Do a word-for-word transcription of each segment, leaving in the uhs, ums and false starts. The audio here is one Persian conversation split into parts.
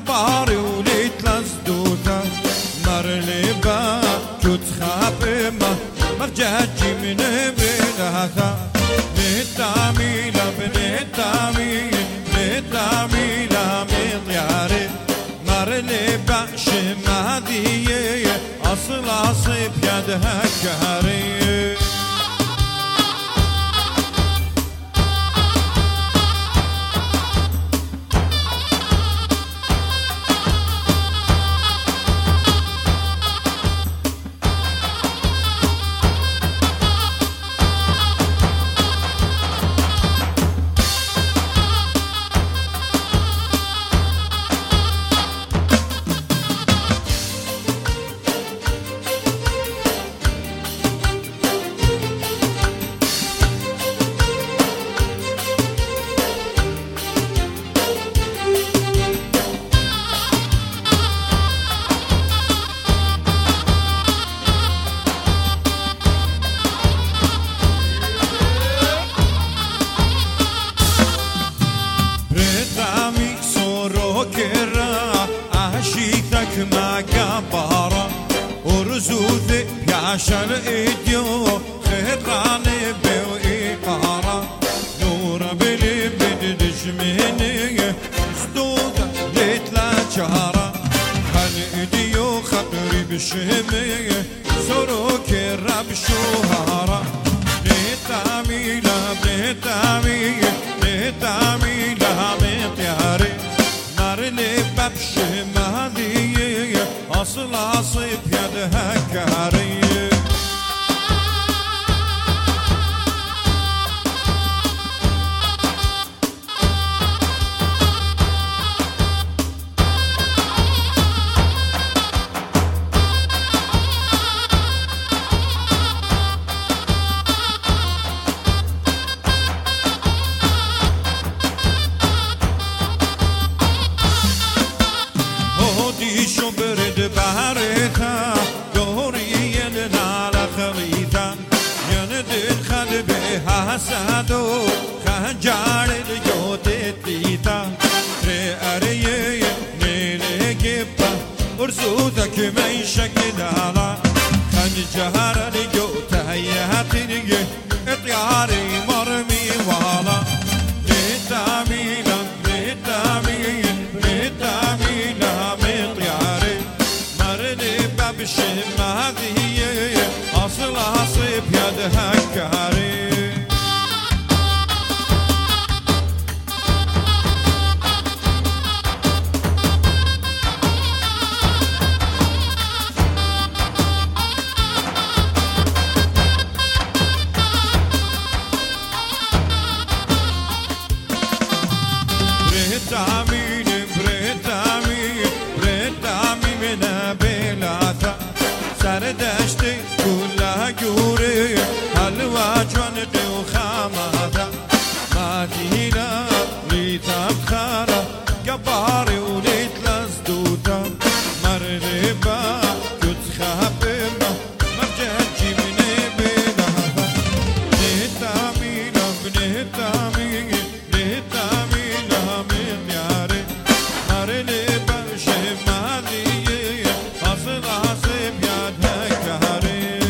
قباري وليت لزدوتا مرلبا كنت خابمة مرجعتي من بلهتا نتاميلا بنتاميلا نتاميلا من دياري مرلبا شمادية أصل عصيب يدها كهري ما قبارا ورزوذي بيعشل ايديو خيراني بوإيقارا نور بلي بددش مني صدوقة ليت لا جارا هل ايديو خطري بشمي سروك الرب شوهارا نتاميلا بنتاميلا نتاميلا مطياري مرلي ببشمادي أصل عصيب يدها كهري شو برد بحرتا دوري على خريطة يندل خد بها سادو خجار الجوت تيتا رأري نيل جبا ورسودك من شكل على خجار الجوت هياتي اتياري مرمي والا نتاميلا نتاميلا نتاميلا بشمادية أصل عصيب يدها كهري بريتامين بريتامين بريتامين من بلاتا سردشتي كلها جوري حلوة جوندي وخاماتا مدينة ليتا بخارة قباري وليت لزدوتا مرلبا كنت خابمة مرجعتي من بلهتا نتامينا بنتامينا نتامينا من ياري مرلبا شمالية أصل عصيب يدها كهري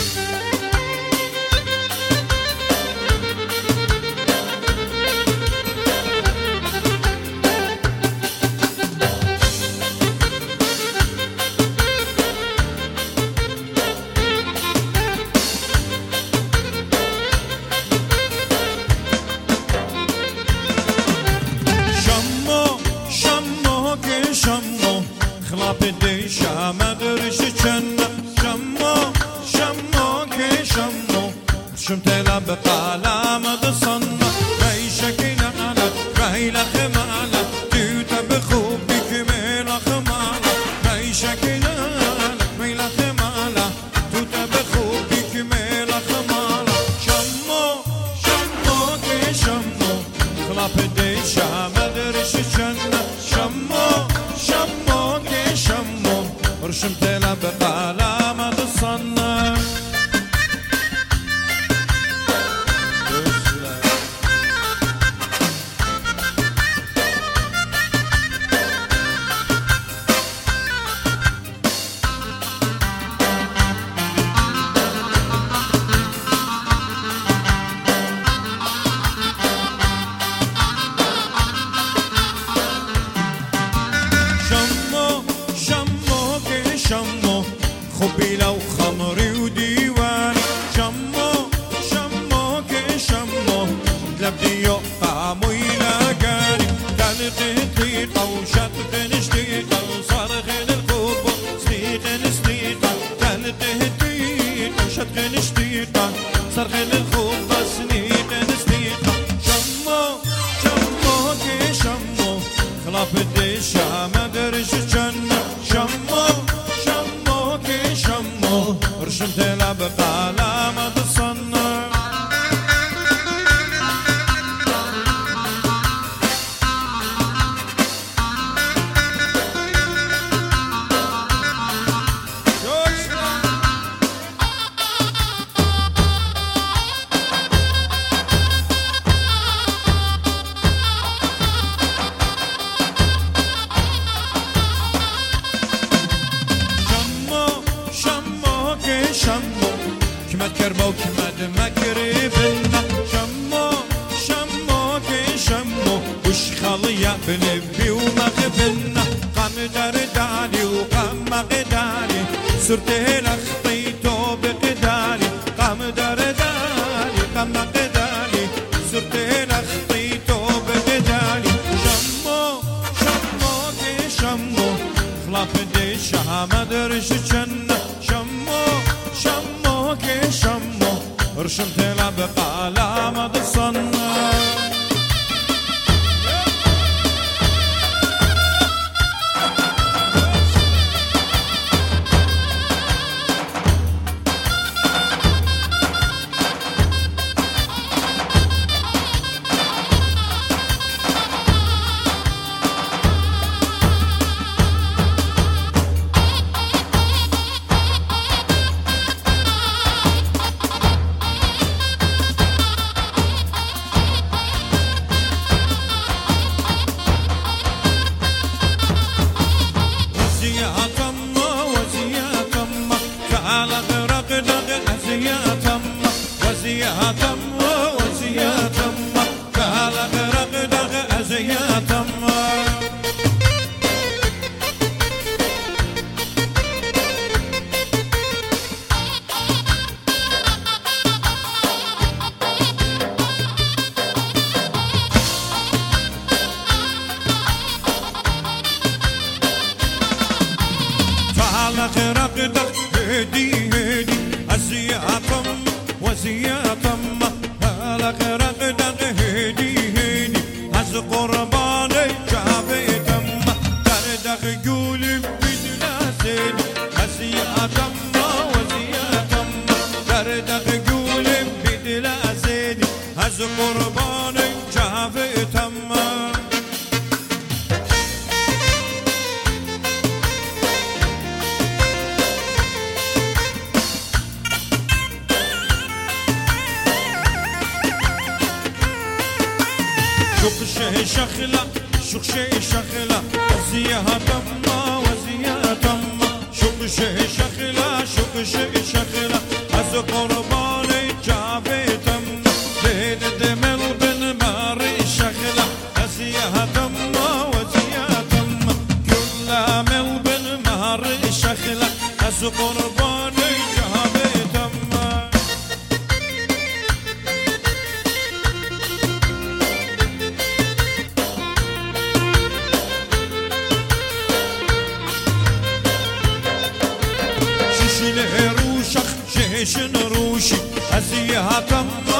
شمو شمو كي شمو خلاب دي شامد رشتنا شمو شمو كي شمو شمتلا بقالام دصنا راي شكينا انا راي لخمانا تيوتا بخوب بكميلا خمانا راي شكينا راي لخمانا تيوتا بخوب بكميلا خمانا شمو شمو كي شمو خلاب دي شامد رشتنا شمو شمو كي شمو رشمتلا بقالام دصنا درداني وقام قداني صرت لخطي توب قداني قام درداني قام قداني صرت لخطي توب قداني شمو شمو كي شمو خلاف دي شام درش جنة شمو شمو كي شمو رشمت لبقى لا مدصنا هدي هدي أزياتم وزياتم هلق رقدق هدي هدي از قرباني جابتم دردق قولم بدلا زيدي أزياتم وزياتم دردق قولم بدلا زيدي از قرباني جابتم شخشة شخلة شخشة شخلة وزيها تما وزيها تما شخشة شخلة شخشة شخلة از قرباني جابي تما دين دمل بن ماري شخلة وزيها تما وزيها تما كل مل بن ماري شخلة از قرباني جابي تما روشخ شيشن روشي أزيها تم